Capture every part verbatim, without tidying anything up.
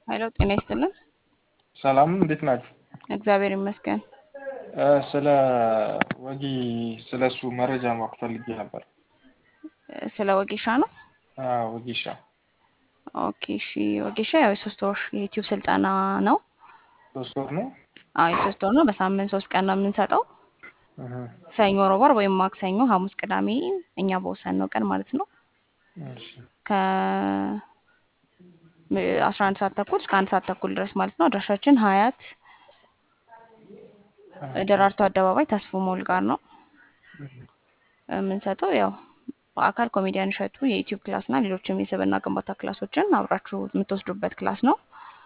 ኃይሎ ጤና ይስጥልን። ሰላም እንዴት ናችሁ? እግዚአብሔር ይመስገን። ስለ ወጊ ስለሱ መረጃ ማወቅ ፈልጌ ነበር። ስለ ወጌሻ ነው? አዎ ወጊሻ። ኦኬ እሺ። ወጌሻ ያው የሶስት ወር የዩቲዩብ ስልጠና ነው። ሶስት ወር ነው? አዎ የሶስት ወር ነው። በሳምንት ሶስት ቀን ነው የምንሰጠው። እህ ሰኞ፣ ረቡዕ፣ ዓርብ ወይም ማክሰኞ፣ ሐሙስ፣ ቅዳሜ እኛ በወሰንነው ቀን ማለት ነው። እሺ ከ አስራ አንድ ሰዓት ተኩል እስከ አንድ ሰዓት ተኩል ድረስ ማለት ነው። አድራሻችን ሀያት ደራርቱ አደባባይ ተስፎ ሞል ጋር ነው የምንሰጠው። ያው በአካል ኮሜዲያን እሸቱ የዩቲዩብ ክላስ እና ሌሎችም የሰብዕና ግንባታ ክላሶችን አብራችሁ የምትወስዱበት ክላስ ነው።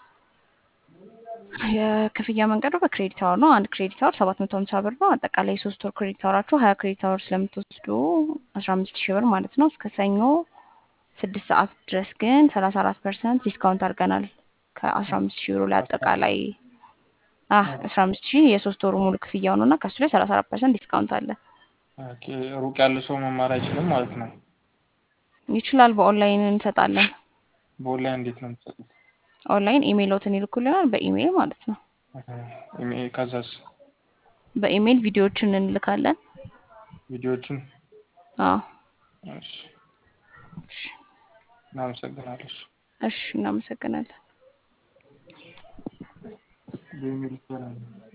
የክፍያ መንገዱ በክሬዲት አወር ነው። አንድ ክሬዲት አወር ሰባት መቶ ሀምሳ ብር ነው። አጠቃላይ የሶስት ወር ክሬዲት አወራችሁ ሀያ ክሬዲት አወር ስለምትወስዱ አስራ አምስት ሺህ ብር ማለት ነው። እስከ ሰኞ ስድስት ሰዓት ድረስ ግን ሰላሳ አራት ፐርሰንት ዲስካውንት አድርገናል። ከአስራ አምስት ሺህ ብር ላይ አጠቃላይ አህ አስራ አምስት ሺህ የሶስት ወሩ ሙሉ ክፍያው ነውና ከሱ ላይ ሰላሳ አራት ፐርሰንት ዲስካውንት አለ። ኦኬ ሩቅ ያለ ሰው መማር አይችልም ማለት ነው? ይችላል። በኦንላይን እንሰጣለን። በኦንላይን እንዴት ነው የምትሰጡት? ኦንላይን ኢሜይሎትን ይልኩልናል። በኢሜይል ማለት ነው። ኢሜይል ከዛስ? በኢሜይል ቪዲዮዎችን እንልካለን። ቪዲዮዎችን? አዎ እሺ እናመሰግናለን። እሺ እናመሰግናለን። በኢሜይል ይሰራል።